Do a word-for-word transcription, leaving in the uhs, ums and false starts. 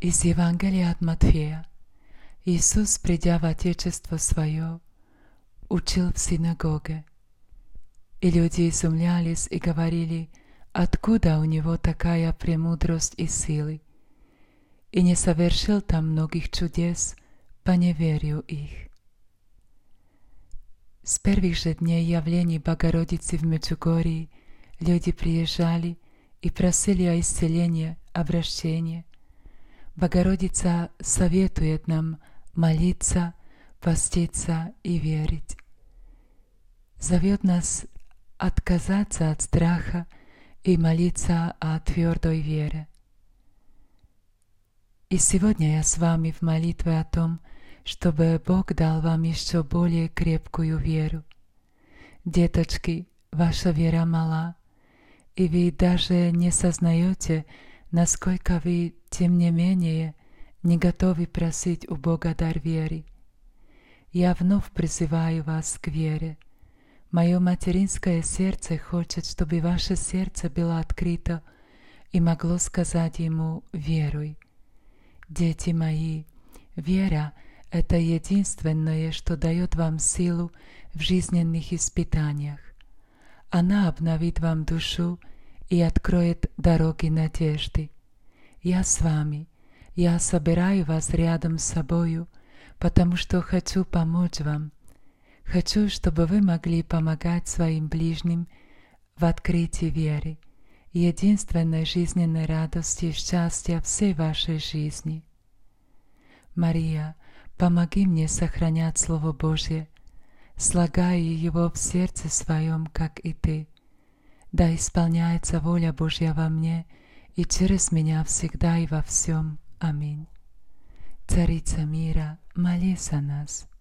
Из Евангелия от Матфея. Иисус, придя в Отечество Свое, учил в синагоге. И люди изумлялись и говорили, откуда у Него такая премудрость и силы, и не совершил там многих чудес по неверию их. С первых же дней явлений Богородицы в Меджугорье люди приезжали и просили о исцелении, обращении. Богородица советует нам молиться, поститься и верить. Зовет нас отказаться от страха и молиться о твердой вере. И сегодня я с вами в молитве о том, чтобы Бог дал вам еще более крепкую веру. Деточки, ваша вера мала, и вы даже не сознаете, насколько вы, тем не менее, не готовы просить у Бога дар веры. Я вновь призываю вас к вере. Мое материнское сердце хочет, чтобы ваше сердце было открыто и могло сказать Ему «Веруй». Дети мои, вера — это единственное, что дает вам силу в жизненных испытаниях. Она обновит вам душу и откроет дороги надежды. Я с вами, я собираю вас рядом с собою, потому что хочу помочь вам. Хочу, чтобы вы могли помогать своим ближним в открытии веры, единственной жизненной радости и счастья всей вашей жизни. Мария, помоги мне сохранять Слово Божье, слагая его в сердце своем, как и Ты. Да исполняется воля Божья во мне и через меня всегда и во всем. Аминь. Царица мира, молись за нас.